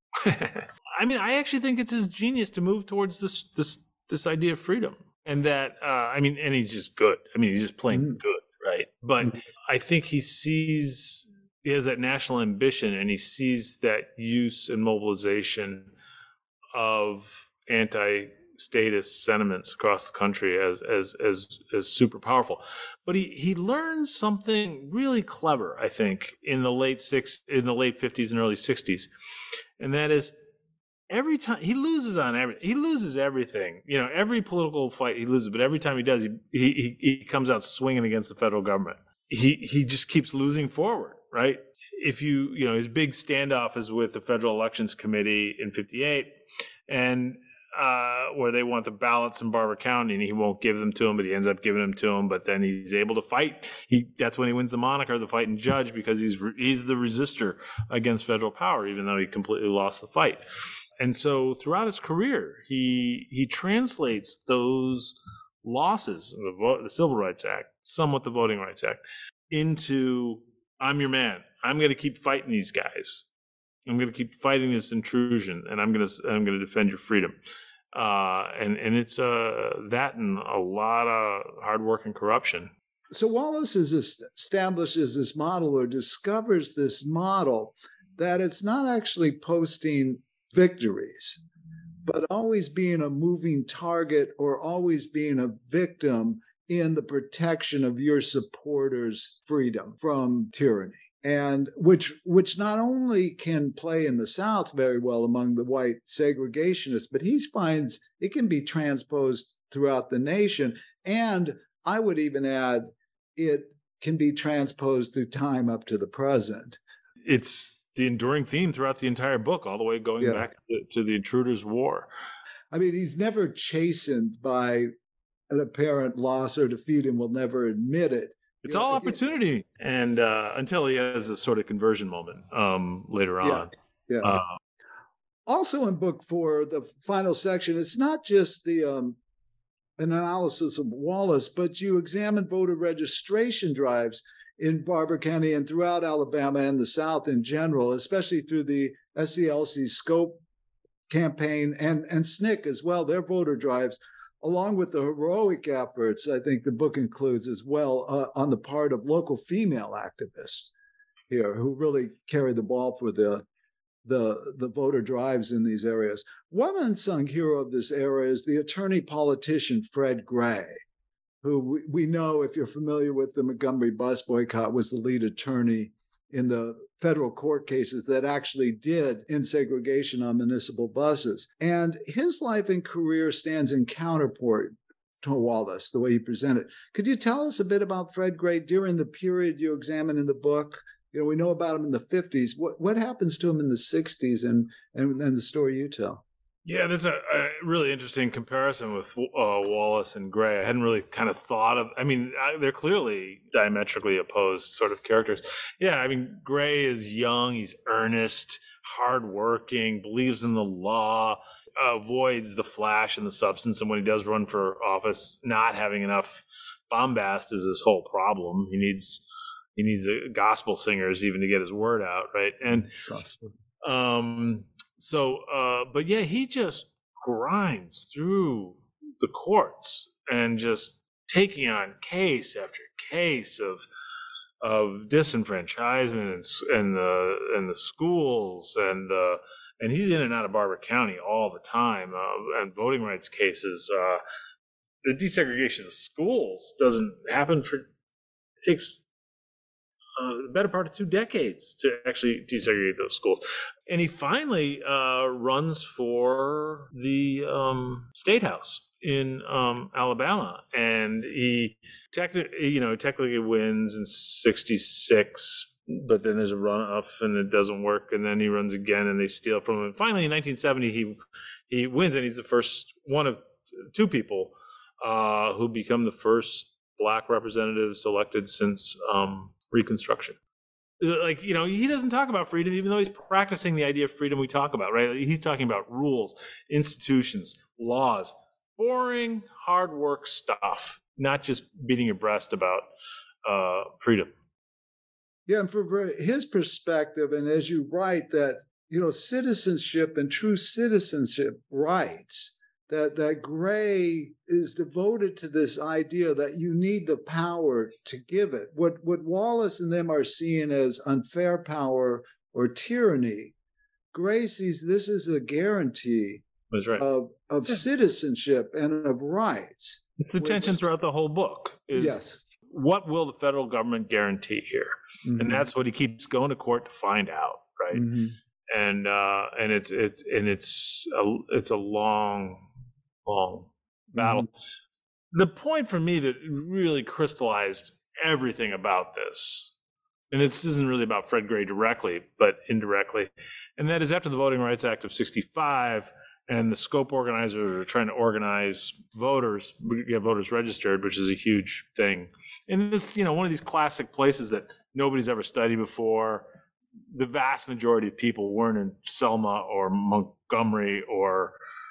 I mean, I actually think it's his genius to move towards this this this idea of freedom, and that uh, I mean, and he's just good. I mean, he's just plain mm. good, right? But mm. I think he sees he has that national ambition, and he sees that use and mobilization of anti-statist sentiments across the country as as as as super powerful. But he he learns something really clever, I think, in the late six in the late fifties and early sixties, and that is, every time he loses on every, he loses everything. You know, every political fight he loses, but every time he does, he he he comes out swinging against the federal government. He he just keeps losing forward, right? If you you know, his big standoff is with the Federal Elections Committee in fifty-eight, and uh, where they want the ballots in Barber County, and he won't give them to him, but he ends up giving them to him. But then he's able to fight. He that's when he wins the moniker, the fighting judge, because he's he's the resistor against federal power, even though he completely lost the fight. And so throughout his career, he he translates those losses, the, the Civil Rights Act, somewhat the Voting Rights Act, into, I'm your man. I'm going to keep fighting these guys. I'm going to keep fighting this intrusion, and I'm going to I'm going to defend your freedom. Uh, and and it's uh, that and a lot of hard work and corruption. So Wallace is establishes this model, or discovers this model, that it's not actually posting victories, but always being a moving target, or always being a victim in the protection of your supporters' freedom from tyranny. And which which not only can play in the South very well among the white segregationists, but he finds it can be transposed throughout the nation. And I would even add, it can be transposed through time up to the present. It's the enduring theme throughout the entire book, all the way going yeah. back to, to the Intruders' War. I mean, he's never chastened by an apparent loss or defeat, and will never admit it. It's you all know, opportunity, and uh, until he has a sort of conversion moment um, later on. Yeah. yeah. Uh, also in book four, the final section, it's not just the um, an analysis of Wallace, but you examine voter registration drives in Barber County and throughout Alabama and the South in general, especially through the S C L C SCOPE campaign and, and S N C C as well, their voter drives, along with the heroic efforts, I think the book includes as well, uh, on the part of local female activists here who really carry the ball for the, the, the voter drives in these areas. One unsung hero of this era is the attorney politician Fred Gray, who we, we know, if you're familiar with the Montgomery bus boycott, was the lead attorney in the federal court cases that actually did end segregation on municipal buses. And his life and career stands in counterpart to Wallace, the way he presented. Could you tell us a bit about Fred Gray during the period you examine in the book? You know, we know about him in the fifties. What what happens to him in the sixties and, and, and the story you tell? Yeah, there's a, a really interesting comparison with uh, Wallace and Gray. I hadn't really kind of thought of, I mean, I, they're clearly diametrically opposed sort of characters. Yeah, I mean, Gray is young, he's earnest, hardworking, believes in the law, avoids the flash and the substance. And when he does run for office, not having enough bombast is his whole problem. He needs he needs a gospel singers even to get his word out, right? And um. So, uh, but yeah, he just grinds through the courts and just taking on case after case of of disenfranchisement and, and the and the schools and the and he's in and out of Barber County all the time uh, and voting rights cases. Uh, the desegregation of schools doesn't happen for it takes uh, the better part of two decades to actually desegregate those schools. And he finally uh, runs for the um, state house in um, Alabama, and he technically, you know, technically wins in sixty-six, but then there's a runoff and it doesn't work, and then he runs again and they steal from him. And finally, in nineteen seventy, he he wins, and he's the first one of two people uh, who become the first black representatives elected since um, Reconstruction. Like, you know, he doesn't talk about freedom, even though he's practicing the idea of freedom we talk about, right? He's talking about rules, institutions, laws. Boring, hard work stuff, not just beating your breast about uh, freedom. Yeah, and from his perspective, and as you write, that, you know, citizenship and true citizenship rights, that, that Gray is devoted to this idea that you need the power to give it. What, what Wallace and them are seeing as unfair power or tyranny, Gray sees this as a guarantee That's right. of, of citizenship and of rights. It's the tension throughout the whole book. Is yes. What will the federal government guarantee here? Mm-hmm. And that's what he keeps going to court to find out, right? Mm-hmm. And uh, and it's it's and it's a, it's a long, long battle. Mm-hmm. The point for me that really crystallized everything about this, and this isn't really about Fred Gray directly, but indirectly, and that is after the Voting Rights Act of sixty-five. And the scope organizers are trying to organize voters, get voters registered, which is a huge thing. And this, you know, one of these classic places that nobody's ever studied before. The vast majority of people weren't in Selma or Montgomery or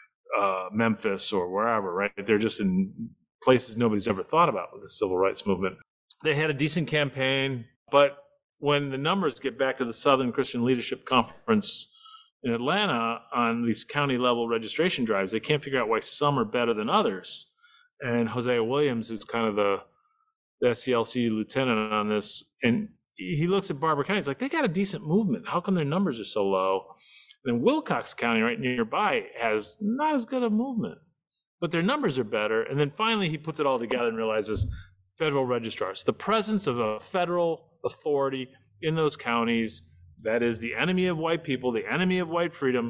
uh, Memphis or wherever, right? They're just in places nobody's ever thought about with the civil rights movement. They had a decent campaign, but when the numbers get back to the Southern Christian Leadership Conference in Atlanta on these county level registration drives, they can't figure out why some are better than others. And Hosea Williams is kind of the, the S C L C lieutenant on this. And he looks at Barber County. He's like, they got a decent movement. How come their numbers are so low? And then Wilcox County right nearby has not as good a movement, but their numbers are better. And then finally he puts it all together and realizes federal registrars, the presence of a federal authority in those counties that is the enemy of white people, the enemy of white freedom,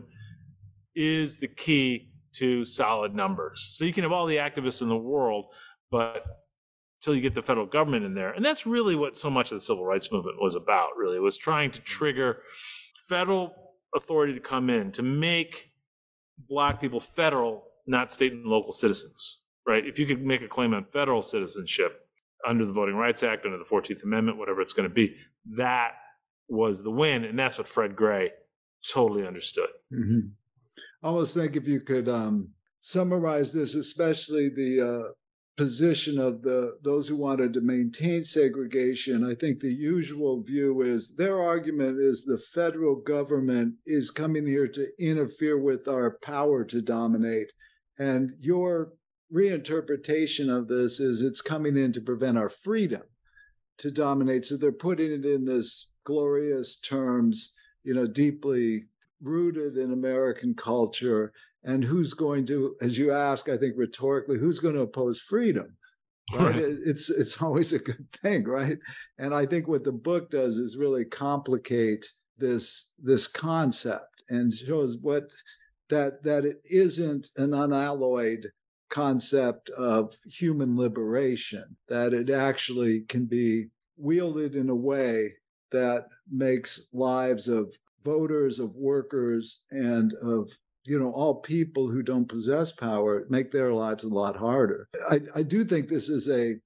is the key to solid numbers. So you can have all the activists in the world, but until you get the federal government in there. And that's really what so much of the civil rights movement was about, really. It was trying to trigger federal authority to come in, to make black people federal, not state and local citizens, right? If you could make a claim on federal citizenship under the Voting Rights Act, under the fourteenth Amendment, whatever it's going to be, that was the win, and that's what Fred Gray totally understood. Mm-hmm. I almost think if you could um, summarize this, especially the uh, position of the those who wanted to maintain segregation, I think the usual view is their argument is the federal government is coming here to interfere with our power to dominate, and your reinterpretation of this is it's coming in to prevent our freedom to dominate. So they're putting it in this glorious terms, you know, deeply rooted in American culture. And who's going to, as you ask, I think rhetorically, who's going to oppose freedom? Right? right. It's it's always a good thing, right? And I think what the book does is really complicate this this concept and shows what that that it isn't an unalloyed concept of human liberation, that it actually can be wielded in a way that makes lives of voters, of workers, and of, you know, all people who don't possess power, make their lives a lot harder. I, I do think this is a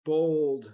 bold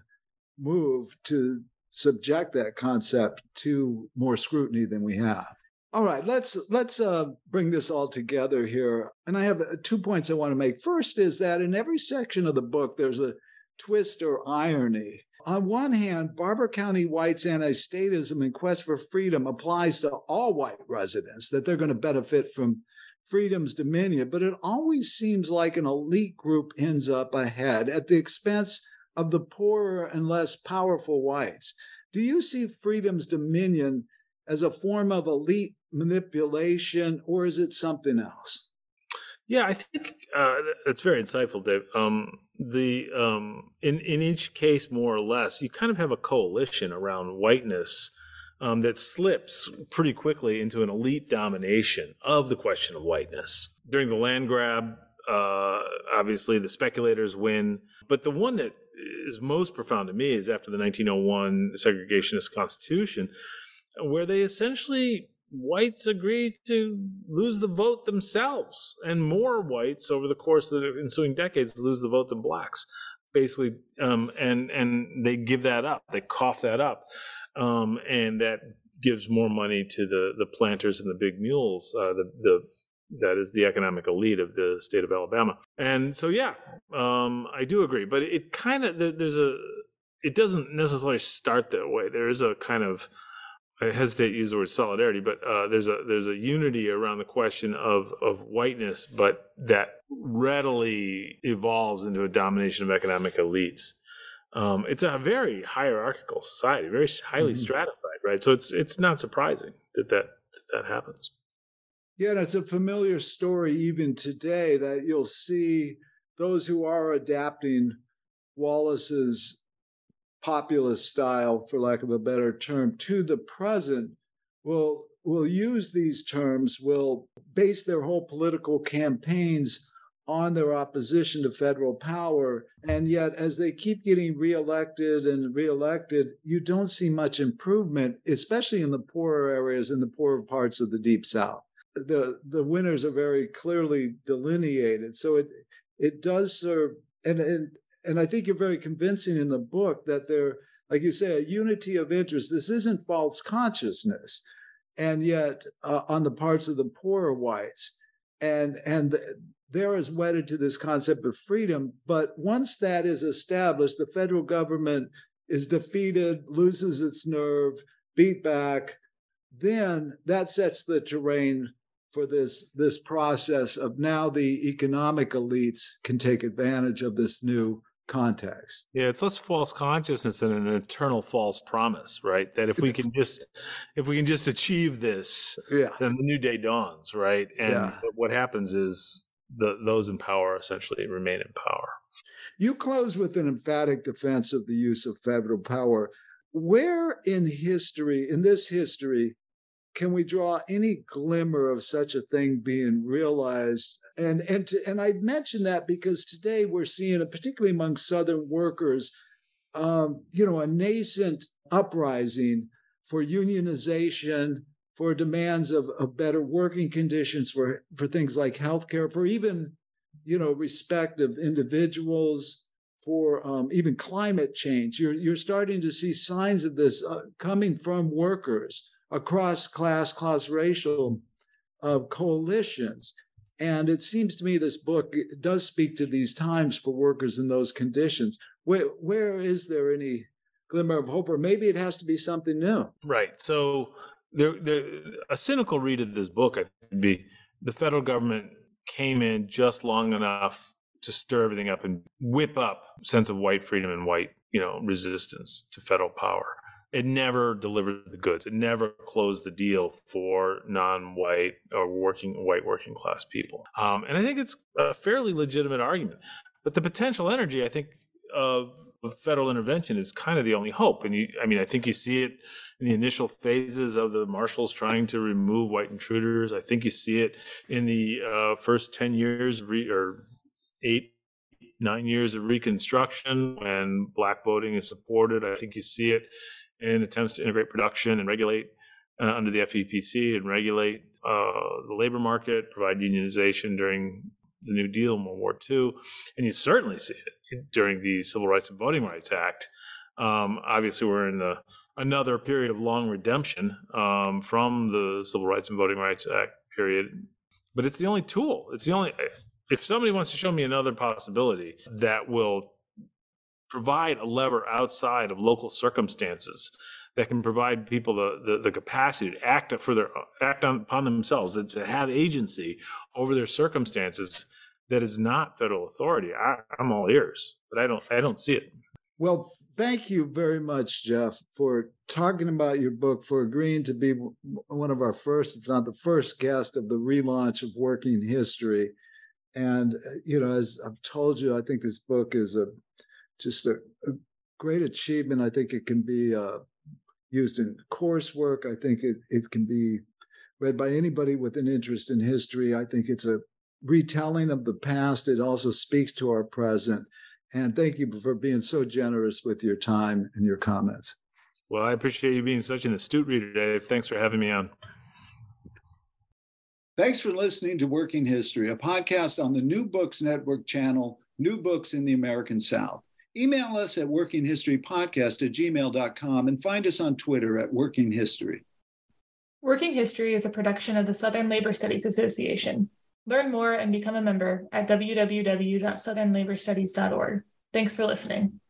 move to subject that concept to more scrutiny than we have. All right, let's let's uh, bring this all together here. And I have uh, two points I want to make. First is that in every section of the book, there's a twist or irony. On one hand, Barber County whites' anti-statism and quest for freedom applies to all white residents, that they're going to benefit from freedom's dominion. But it always seems like an elite group ends up ahead at the expense of the poorer and less powerful whites. Do you see freedom's dominion as a form of elite manipulation, or is it something else? Yeah, I think uh, that's very insightful, Dave. Um, the um, in in each case, more or less, you kind of have a coalition around whiteness um, that slips pretty quickly into an elite domination of the question of whiteness. During the land grab, uh, obviously the speculators win, but the one that is most profound to me is after the nineteen oh one segregationist constitution, where they essentially, whites agree to lose the vote themselves, and more whites over the course of the ensuing decades lose the vote than blacks, basically, um, and and they give that up, they cough that up, um, and that gives more money to the the planters and the big mules, uh, the the that is the economic elite of the state of Alabama. And so, yeah, um, I do agree, but it kind of there's a it doesn't necessarily start that way. There is a kind of, I hesitate to use the word solidarity, but uh, there's a there's a unity around the question of of whiteness, but that readily evolves into a domination of economic elites. Um, it's a very hierarchical society, very highly mm-hmm. stratified, right? So it's it's not surprising that that, that, that happens. Yeah, and it's a familiar story even today that you'll see those who are adapting Wallace's populist style, for lack of a better term, to the present will will use these terms, will base their whole political campaigns on their opposition to federal power. And yet, as they keep getting reelected and reelected, you don't see much improvement, especially in the poorer areas, in the poorer parts of the Deep South. The the winners are very clearly delineated. So it it does serve, and and and I think you're very convincing in the book that there, like you say, a unity of interest. This isn't false consciousness, and yet uh, on the parts of the poorer whites, and and they're as wedded to this concept of freedom. But once that is established, the federal government is defeated, loses its nerve, beat back. Then that sets the terrain for this this process of now the economic elites can take advantage of this new context. Yeah, it's less false consciousness than an eternal false promise, right? That if we can just if we can just achieve this, yeah. then the new day dawns, right? And yeah. what happens is the those in power essentially remain in power. You close with an emphatic defense of the use of federal power. Where in history, in this history, can we draw any glimmer of such a thing being realized? And and to, and I mention that because today we're seeing, particularly among Southern workers, um, you know, a nascent uprising for unionization, for demands of, of better working conditions, for for things like healthcare, for even, you know, respect of individuals, for um, even climate change. You're you're starting to see signs of this uh, coming from workers across class, class racial uh, coalitions. And it seems to me this book does speak to these times for workers in those conditions. Where, where is there any glimmer of hope? Or maybe it has to be something new. Right. So there, there, a cynical read of this book, I think, would be the federal government came in just long enough to stir everything up and whip up a sense of white freedom and white, you know, resistance to federal power. It never delivered the goods. It never closed the deal for non-white or working white working class people. Um, and I think it's a fairly legitimate argument. But the potential energy, I think, of, of federal intervention is kind of the only hope. And you, I mean, I think you see it in the initial phases of the marshals trying to remove white intruders. I think you see it in the uh, first ten years re, or eight, nine years of Reconstruction when black voting is supported. I think you see it in attempts to integrate production and regulate uh, under the F E P C and regulate uh, the labor market, provide unionization during the New Deal and World War Two. And you certainly see it during the Civil Rights and Voting Rights Act. Um, obviously, we're in the, another period of long redemption um, from the Civil Rights and Voting Rights Act period. But it's the only tool. It's the only, if somebody wants to show me another possibility that will provide a lever outside of local circumstances that can provide people the, the, the capacity to act for their act on, upon themselves, and to have agency over their circumstances, that is not federal authority, I, I'm all ears. But I don't I don't see it. Well, thank you very much, Jeff, for talking about your book, for agreeing to be one of our first, if not the first guest of the relaunch of Working History. And, you know, as I've told you, I think this book is a just a, a great achievement. I think it can be uh, used in coursework. I think it, it can be read by anybody with an interest in history. I think it's a retelling of the past. It also speaks to our present. And thank you for being so generous with your time and your comments. Well, I appreciate you being such an astute reader, Dave. Thanks for having me on. Thanks for listening to Working History, a podcast on the New Books Network channel, New Books in the American South. Email us at workinghistorypodcast at gmail dot com and find us on Twitter at Working History. Working History is a production of the Southern Labor Studies Association. Learn more and become a member at w w w dot southern labor studies dot org. Thanks for listening.